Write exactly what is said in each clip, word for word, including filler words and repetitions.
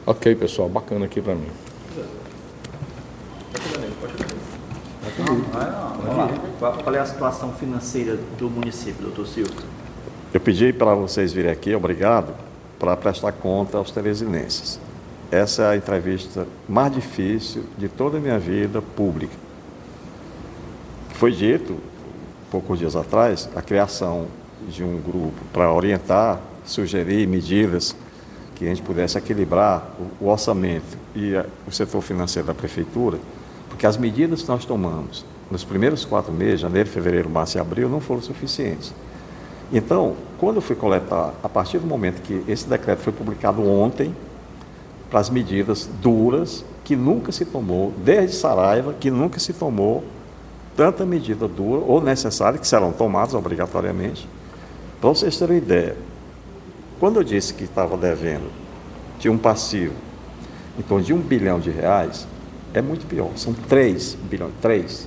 Ok, pessoal, bacana aqui para mim. Qual é a situação financeira do município, doutor Silvio? Eu pedi para vocês virem aqui, obrigado, para prestar conta aos teresinenses. Essa é a entrevista mais difícil de toda a minha vida pública. Foi dito, poucos dias atrás, a criação de um grupo para orientar, sugerir medidas que a gente pudesse equilibrar o, o orçamento e a, o setor financeiro da prefeitura, porque as medidas que nós tomamos nos primeiros quatro meses, janeiro, fevereiro, março e abril, não foram suficientes. Então, quando eu fui coletar, a partir do momento que esse decreto foi publicado ontem, para as medidas duras, que nunca se tomou, desde Saraiva, que nunca se tomou tanta medida dura ou necessária, que serão tomadas obrigatoriamente. Para vocês terem uma ideia, quando eu disse que estava devendo, tinha um passivo em torno de um bilhão de reais, é muito pior, são três bilhões, três.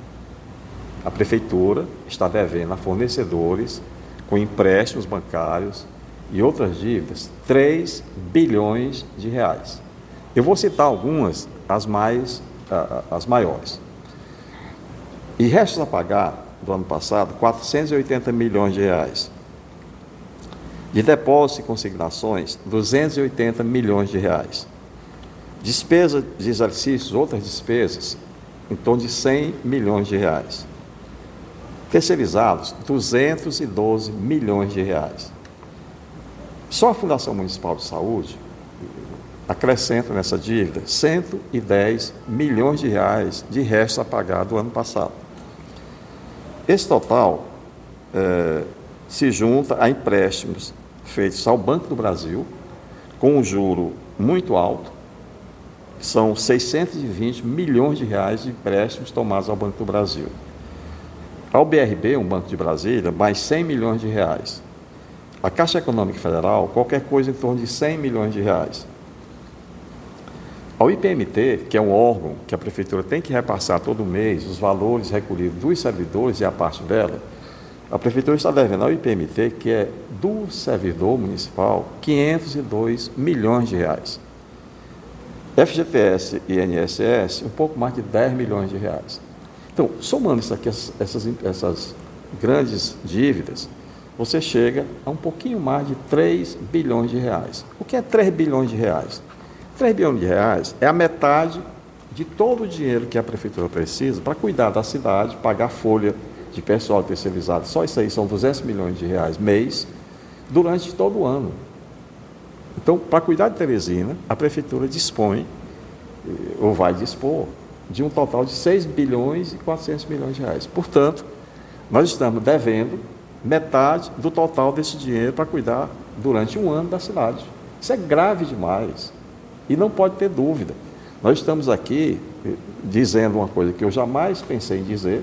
A prefeitura está devendo a fornecedores com empréstimos bancários e outras dívidas, três bilhões de reais. Eu vou citar algumas, as mais, as maiores. E restos a pagar, do ano passado, quatrocentos e oitenta milhões de reais. De depósitos e consignações, duzentos e oitenta milhões de reais. Despesa de exercícios, outras despesas, em torno de cem milhões de reais. Terceirizados, duzentos e doze milhões de reais. Só a Fundação Municipal de Saúde acrescenta nessa dívida cento e dez milhões de reais de resto a pagar do ano passado. Esse total eh, se junta a empréstimos feitos ao Banco do Brasil, com um juro muito alto, são seiscentos e vinte milhões de reais de empréstimos tomados ao Banco do Brasil. Ao B R B, um Banco de Brasília, mais cem milhões de reais. A Caixa Econômica Federal, qualquer coisa em torno de cem milhões de reais. Ao I P M T, que é um órgão que a Prefeitura tem que repassar todo mês os valores recolhidos dos servidores e a parte dela, a Prefeitura está devendo ao I P M T, que é do servidor municipal, quinhentos e dois milhões de reais. F G T S e I N S S, um pouco mais de dez milhões de reais. Então, somando isso aqui, essas, essas grandes dívidas, você chega a um pouquinho mais de três bilhões de reais. O que é três bilhões de reais? três bilhões de reais é a metade de todo o dinheiro que a Prefeitura precisa para cuidar da cidade, pagar folha de pessoal terceirizado. Só isso aí são duzentos milhões de reais mês, durante todo o ano. Então, para cuidar de Teresina, a Prefeitura dispõe, ou vai dispor, de um total de seis bilhões e quatrocentos milhões de reais. Portanto, nós estamos devendo metade do total desse dinheiro para cuidar durante um ano da cidade. Isso é grave demais e não pode ter dúvida. Nós estamos aqui dizendo uma coisa que eu jamais pensei em dizer,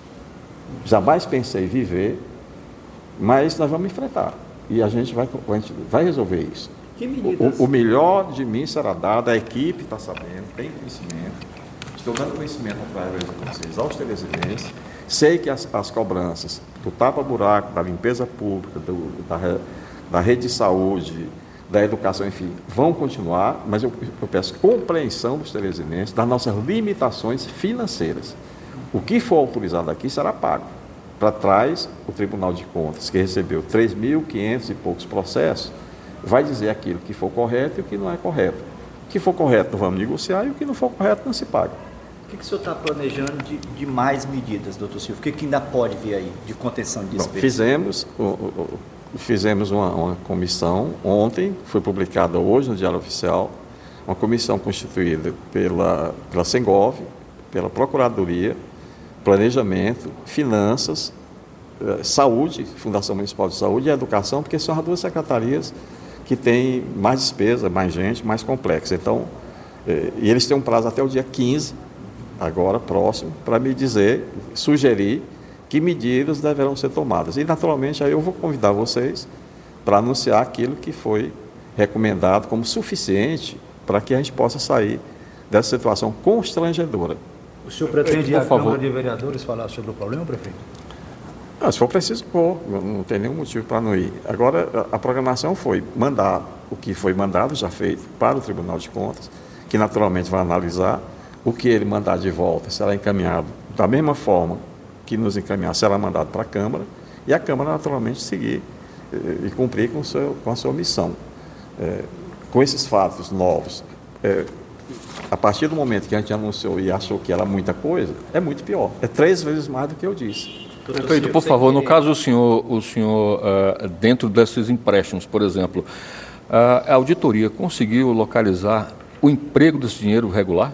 jamais pensei em viver, mas nós vamos enfrentar e a gente vai, a gente vai resolver isso. Que medidas? O, o melhor de mim será dado, a equipe está sabendo, tem conhecimento. Estou dando conhecimento através de vocês aos televidentes. Sei que as, as cobranças do tapa-buraco, da limpeza pública, do, da, da rede de saúde, da educação, enfim, vão continuar, mas eu, eu peço compreensão dos televidentes das nossas limitações financeiras. O que for autorizado aqui será pago. Para trás, o Tribunal de Contas, que recebeu três mil e quinhentos e poucos processos, vai dizer aquilo que for correto e o que não é correto. O que for correto, não vamos negociar, e o que não for correto, não se paga. O que, que o senhor está planejando de, de mais medidas, doutor Silvio? O que, que ainda pode vir aí de contenção de despesas? Bom, fizemos, fizemos uma, uma comissão ontem, foi publicada hoje no Diário Oficial, uma comissão constituída pela, pela Sengov, pela Procuradoria, Planejamento, Finanças, Saúde, Fundação Municipal de Saúde e Educação, porque são as duas secretarias que têm mais despesa, mais gente, mais complexa. Então, e eles têm um prazo até o dia quinze, agora próximo, para me dizer, sugerir que medidas deverão ser tomadas. E, naturalmente, aí eu vou convidar vocês para anunciar aquilo que foi recomendado como suficiente para que a gente possa sair dessa situação constrangedora. O senhor pretende ir à favor. Câmara de Vereadores falar sobre o problema, prefeito? Não, se for preciso, vou. Não tem nenhum motivo para não ir. Agora, a, a programação foi mandar o que foi mandado, já feito, para o Tribunal de Contas, que naturalmente vai analisar o que ele mandar de volta, será encaminhado da mesma forma que nos encaminhar, será mandado para a Câmara, e a Câmara naturalmente seguir e cumprir com, o seu, com a sua missão. É, com esses fatos novos, é, a partir do momento que a gente anunciou e achou que era muita coisa, é muito pior. É três vezes mais do que eu disse. Prefeito, por favor, no caso o senhor, o senhor uh, dentro desses empréstimos, por exemplo, uh, a auditoria conseguiu localizar o emprego desse dinheiro regular?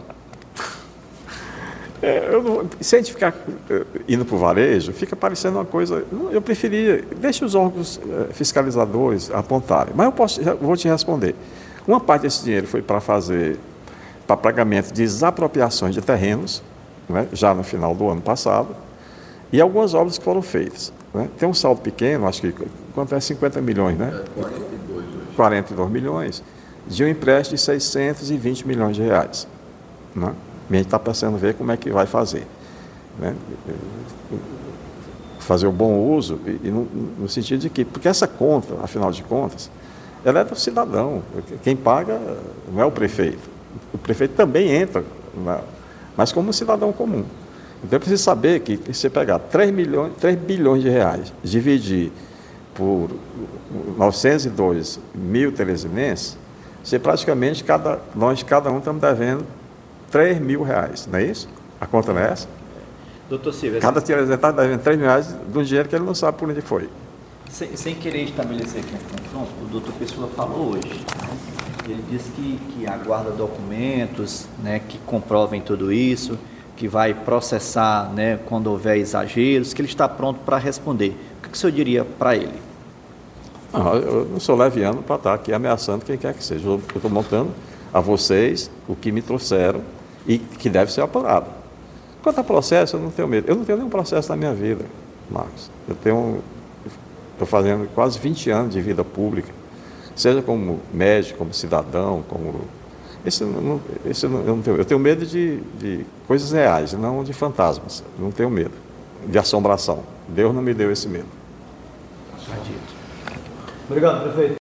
É, eu não, se a gente ficar uh, indo para o varejo, fica parecendo uma coisa... Eu preferia... Deixe os órgãos uh, fiscalizadores apontarem. Mas eu posso, eu vou te responder. Uma parte desse dinheiro foi para fazer... para pagamento de desapropriações de terrenos, né, já no final do ano passado, e algumas obras que foram feitas. Né? Tem um saldo pequeno, acho que quanto é cinquenta milhões, né? quarenta e dois milhões, de um empréstimo de seiscentos e vinte milhões de reais. Né? E a gente está pensando ver como é que vai fazer. Né? Fazer o bom uso, e, e no, no sentido de que, porque essa conta, afinal de contas, ela é do cidadão. Quem paga não é o prefeito. O prefeito também entra, na, mas como um cidadão comum. Então, é preciso saber que se você pegar três milhões, três bilhões de reais, dividir por novecentos e dois mil teresinenses, você praticamente, cada, nós, cada um, estamos devendo três mil reais, não é isso? A conta não é essa? Doutor Silvio, cada teresinense está devendo três mil reais de um dinheiro que ele não sabe por onde foi. Sem, sem querer estabelecer aqui um confronto, o doutor Pessoa falou hoje, né? Ele disse que, que aguarda documentos, né, que comprovem tudo isso, que vai processar, né, quando houver exageros, que ele está pronto para responder. O que o senhor diria para ele? Não, eu não sou leviano para estar aqui ameaçando quem quer que seja. Eu estou montando a vocês o que me trouxeram e que deve ser apurado. Quanto a processo, eu não tenho medo. Eu não tenho nenhum processo na minha vida, Marcos. Eu tenho, estou fazendo quase vinte anos de vida pública, seja como médico, como cidadão, como... Esse, não, esse não, eu, não tenho, eu tenho medo de, de coisas reais, não de fantasmas. Eu não tenho medo de assombração. Deus não me deu esse medo. Obrigado, prefeito.